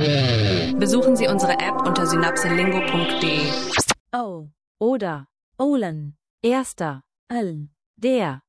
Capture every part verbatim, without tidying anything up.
Besuchen Sie unsere App unter synapselingo punkt de. أو oder أولاً Erster. ال Der.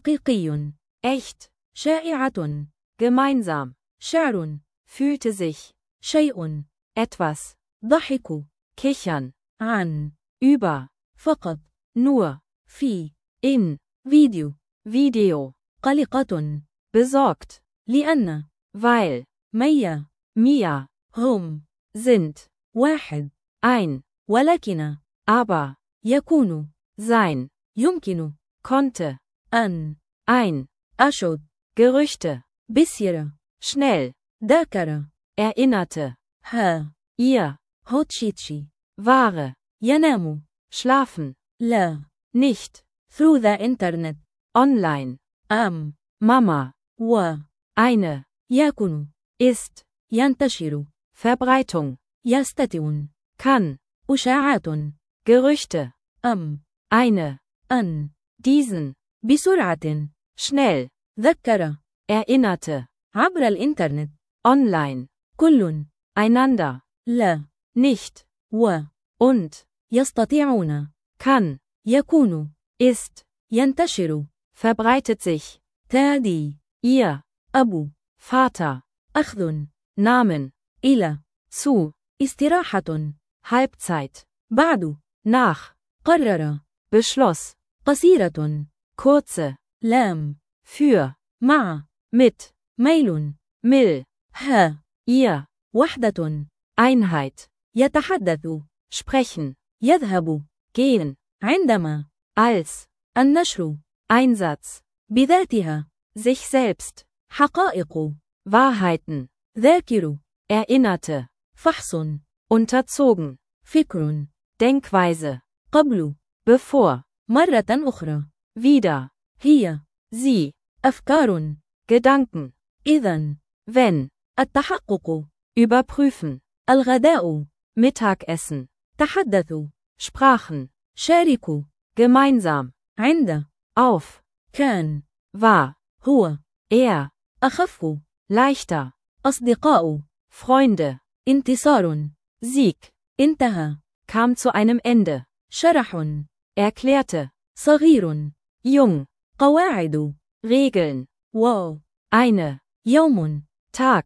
حقيقي Echt. شائعة Gemeinsam. شعر Fühlte sich. شيء Etwas. ضحك Kichern. عن Über. فقط Nur. في In. فيديو Video. قلقة Besorgt. لأن Weil. ميا Mia. هم Sind. واحد Ein. ولكن Aber. يكون Sein. يمكن Konnte. أن Ein. أشد Gerüchte. بسيرة Schnell. ذاكر Erinnerte. ها Ihr. هوتشيتشي Ware. ينام Schlafen. لا Nicht. through the internet Online. أم Mama. و Eine. يكون Ist. ينتشر Verbreitung. يستتر kann أشاعات Gerüchte. أم Eine. أن Diesen. بسرعة Schnell. ذكر Erinnerte. عبر الإنترنت Online. كل Einander. لا Nicht. و Und. يستطيعون Kann. يكون Ist. ينتشر Verbreitet sich. تادي Ihr. أبو Vater. أخذ Namen. إلى Zu. استراحة Halbzeit. بعد Nach. قرر Beschloss. قصيرة Kurze. لام Für. مع Mit. ميل Mill. ها Ihr. وحدة Einheit. يتحدث Sprechen. يذهب Gehen. عندما Als. النشر Einsatz. بذاتها Sich selbst. حقائق Wahrheiten. ذاكر Erinnerte. فحص Unterzogen. فكر Denkweise. قبل Bevor. مرة أخرى Wieder. هي Sie. أفكار Gedanken. إذن Wenn. التحقق Überprüfen. الغداء Mittagessen. تحدثوا Sprachen. شاركوا Gemeinsam. عند Auf. كان War. هو Er. أخف Leichter. أصدقاء Freunde. انتصار Sieg. انتهى Kam zu einem Ende. شرح Erklärte. صغير Jung. قواعد Regeln. واو Eine. يوم Tag.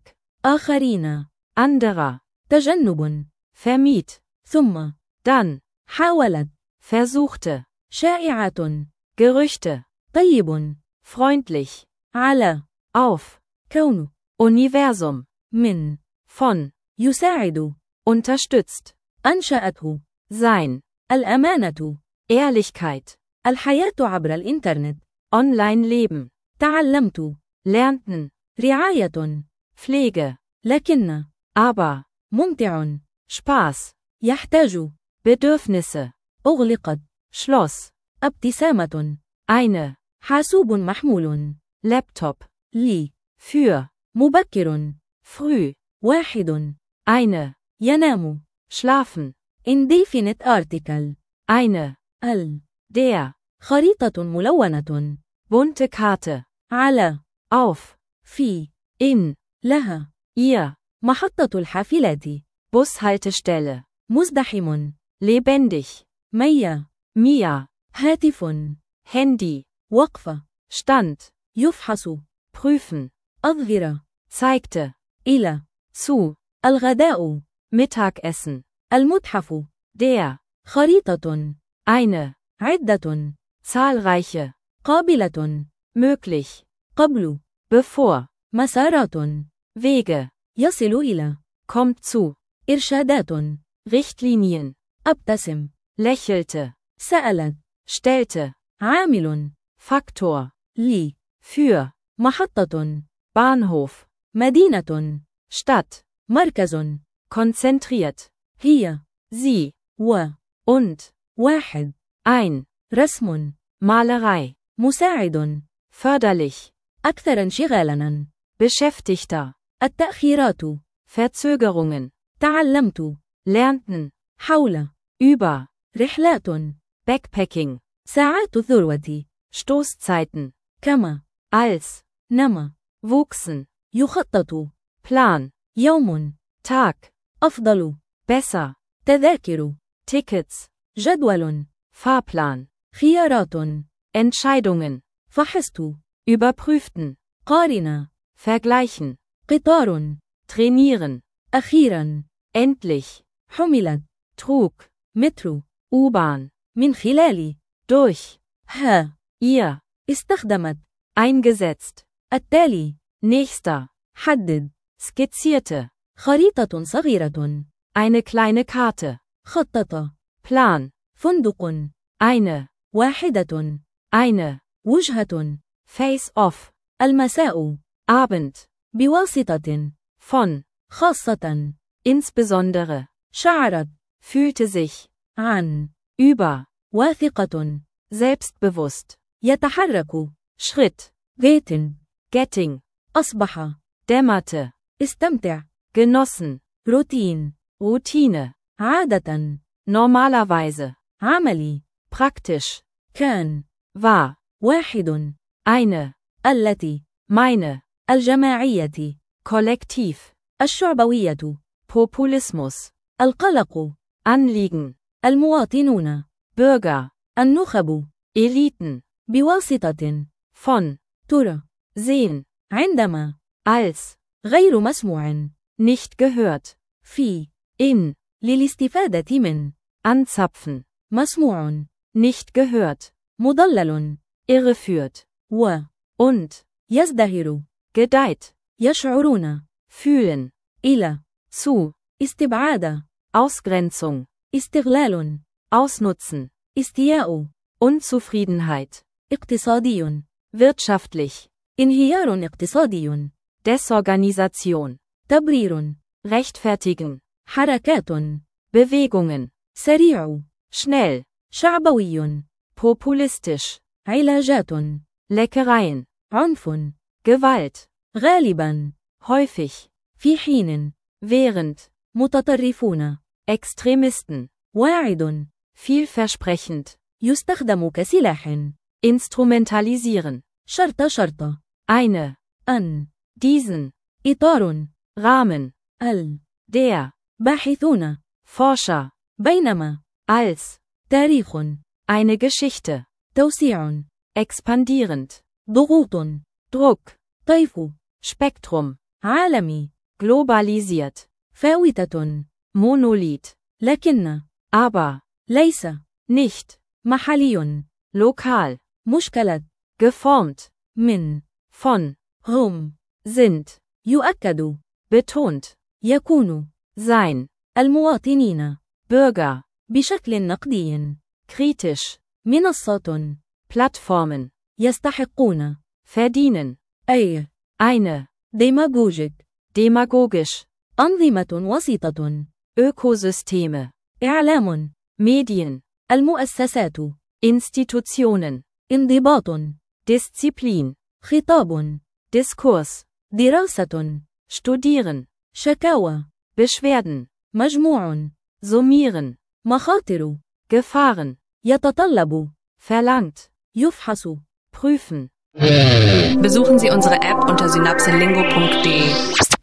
آخرين Anderer. تجنب Vermied. ثم Dann. حاولت Versuchte. شائعات Gerüchte. طيب Freundlich. على Auf. كون Universum. من Von. يساعد Unterstützt. أنشأته Sein. الأمانة Ehrlichkeit. الحياة عبر الإنترنت Online leben. تعلمت Lernten. رعاية Pflege. لكن Aber. ممتع Spaß. يحتاج Bedürfnisse. أغلقت Schloss. ابتسامة Eine. حاسوب محمول Laptop. لي Für. مبكر Früh. واحد Eine. ينام Schlafen. indefinite article Eine. ال Der. خريطة ملونة Bunte Karte. على Auf. في In. لها Ihr. محطة الحافلات Bushaltestelle. مزدحم Lebendig. ميا Mia. هاتف Handy. وقفة Stand. يفحص Prüfen. أظهر Zeigte. إلى Zu. الغداء Mittagessen. المتحف Der. خريطة Eine. عدة Zahlreiche. قابلة Möglich. قبل Bevor. مسارات Wege. يصل إلى Kommt zu. إرشادات Richtlinien. أبتسم Lächelte. سألت Stellte. عامل Faktor. لي Für. محطة Bahnhof. مدينة Stadt. مركز Konzentriert. هي Sie. و Und. واحد Ein. رسم Malerei. مساعد Förderlich. أكثر انشغالا Beschäftigter. التأخيرات Verzögerungen. تعلمت Lernten. حول Über. رحلات Backpacking. ساعات الذروة Stoßzeiten. كما Als. نما Wuchsen. يخطط Plan. يوم Tag, أفضل. besser, تذاكر. Tickets, جدول. Fahrplan, خيارات. Entscheidungen, فحصت. überprüften, قارن. vergleichen, قطار. trainieren, أخيرا. endlich, حملت. trug, مترو. U-Bahn, من خلال. durch, ها. ihr, استخدمت. eingesetzt, التالي. nächster, حدد. skizzierte, خريطة صغيرة. eine kleine Karte, خطط. Plan, فندق. eine, واحدة. eine, وجهة. face-off, المساء. Abend, بواسطة. von, خاصة. insbesondere, شعرت. fühlte sich, عن. über, واثقة. selbstbewusst, يتحرك. Schritt, غيت. getting, أصبح. dämmerte, استمتع. genossen, روتين. Routine, عادة. normalerweise, عملي. praktisch, كان. war, واحد. eine, التي. meine, الجماعية. kollektiv, الشعبوية. Populismus, القلق. Anliegen, المواطنون. Bürger, النخب. Eliten, بواسطة. von, ترى. sehen, عندما. als, غير مسموع. nicht gehört, في. in, للاستفادة من. anzapfen, مسموع. nicht gehört, مضلل. irreführt, و. und, يزدهر. gedeiht, يشعرون. fühlen, إلى. zu, استبعاد. Ausgrenzung, استغلال. ausnutzen, استياء. Unzufriedenheit, اقتصادي. wirtschaftlich, انهيار اقتصادي. Desorganisation, تبرير. rechtfertigen, حركات. Bewegungen, سريع. schnell, شعبوي. populistisch, علاجات. Leckereien, عنف. Gewalt, غالبا. häufig, في حين. während, متطرفون. Extremisten, واعد. vielversprechend, يستخدم كسلاح. instrumentalisieren, شرط شرط. eine, أن. diesen, إطار. Rahmen, ال. der, باحثون. Forscher, بينما. als, تاريخ. eine Geschichte, توسيع. expandierend, ضغوط. Druck, طيف. Spektrum, عالمي. globalisiert, فاوتة. Monolith, لكن. aber, ليس. nicht, محلي. lokal, مشكلة. geformt, من. von, هم. sind, يؤكد. betont, يكون. sein, المواطنين. Bürger, بشكل نقدي. kritisch, منصة. Plattformen, يستحقون. verdienen, أي. eine, ديماغوجيك. demagogisch, أنظمة وسيطة. Ökosysteme, إعلام. Medien, المؤسسات. Institutionen, انضباط. Disziplin, خطاب. Diskurs, دراسة. studieren, شكاوى. Beschwerden, مجموع. summieren, مخاطر. Gefahren, يتطلب. verlangt, يفحص. prüfen. Besuchen Sie unsere App unter synapselingo punkt de.